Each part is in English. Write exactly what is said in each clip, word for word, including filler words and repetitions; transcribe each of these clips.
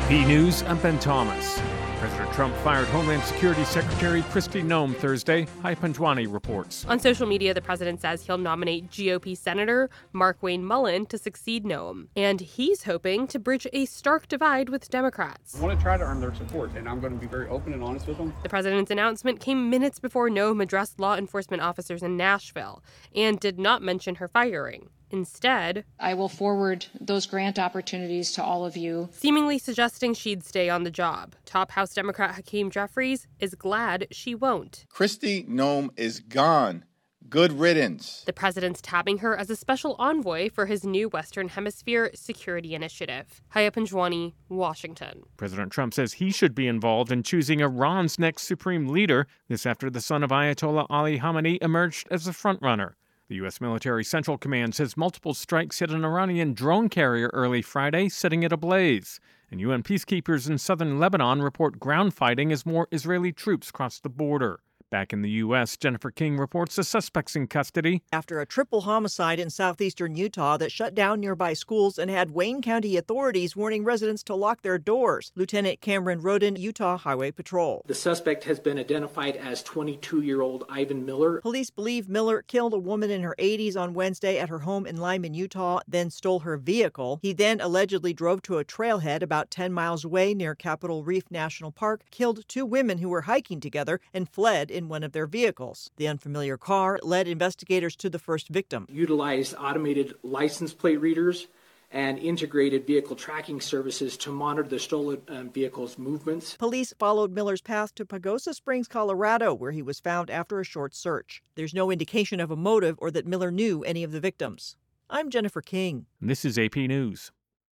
A P News, I'm Ben Thomas. President Trump fired Homeland Security Secretary Kristi Noem Thursday, Hai Panjwani reports. On social media, the president says he'll nominate G O P Senator Markwayne Mullin to succeed Noem. And he's hoping to bridge a stark divide with Democrats. I want to try to earn their support, and I'm going to be very open and honest with them. The president's announcement came minutes before Noem addressed law enforcement officers in Nashville and did not mention her firing. Instead, I will forward those grant opportunities to all of you, seemingly suggesting she'd stay on the job. Top House Democrat Hakeem Jeffries is glad she won't. Kristi Noem is gone. Good riddance. The president's tabbing her as a special envoy for his new Western Hemisphere security initiative. Hai Panjwani, Washington. President Trump says he should be involved in choosing Iran's next supreme leader. This after the son of Ayatollah Ali Khamenei emerged as the frontrunner. The U S Military Central Command says multiple strikes hit an Iranian drone carrier early Friday, setting it ablaze. And U N peacekeepers in southern Lebanon report ground fighting as more Israeli troops cross the border. Back in the U S, Jennifer King reports the suspects in custody after a triple homicide in southeastern Utah that shut down nearby schools and had Wayne County authorities warning residents to lock their doors. Lieutenant Cameron Roden, Utah Highway Patrol. The suspect has been identified as twenty-two-year-old Ivan Miller. Police believe Miller killed a woman in her eighties on Wednesday at her home in Lyman, Utah, then stole her vehicle. He then allegedly drove to a trailhead about ten miles away near Capitol Reef National Park, killed two women who were hiking together, and fled in one of their vehicles. The unfamiliar car led investigators to the first victim. Utilized automated license plate readers and integrated vehicle tracking services to monitor the stolen um, vehicle's movements. Police followed Miller's path to Pagosa Springs, Colorado, where he was found after a short search. There's no indication of a motive or that Miller knew any of the victims. I'm Jennifer King. This is A P News.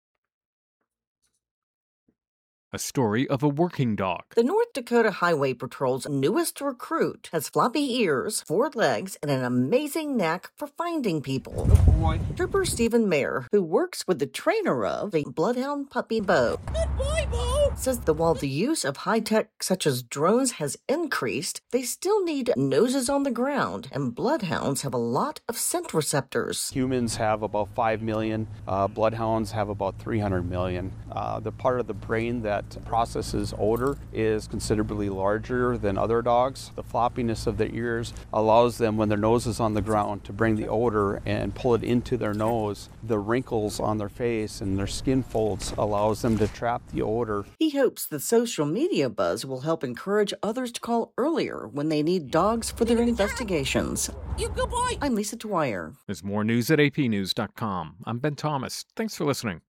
A story of a working dog. The North Dakota Highway Patrol's newest recruit has floppy ears, four legs, and an amazing knack for finding people. Good boy. Trooper Stephen Mayer, who works with the trainer of the Bloodhound puppy Bo, Good boy, Bo! says that while the use of high-tech such as drones has increased, they still need noses on the ground, and bloodhounds have a lot of scent receptors. Humans have about five million. Uh, bloodhounds have about three hundred million. Uh, the part of the brain that processes odor is considerably larger than other dogs. The floppiness of their ears allows them, when their nose is on the ground, to bring the odor and pull it into their nose. The wrinkles on their face and their skin folds allows them to trap the odor. He hopes the social media buzz will help encourage others to call earlier when they need dogs for their investigations. You good boy! I'm Lisa Dwyer. There's more news at A P news dot com. I'm Ben Thomas. Thanks for listening.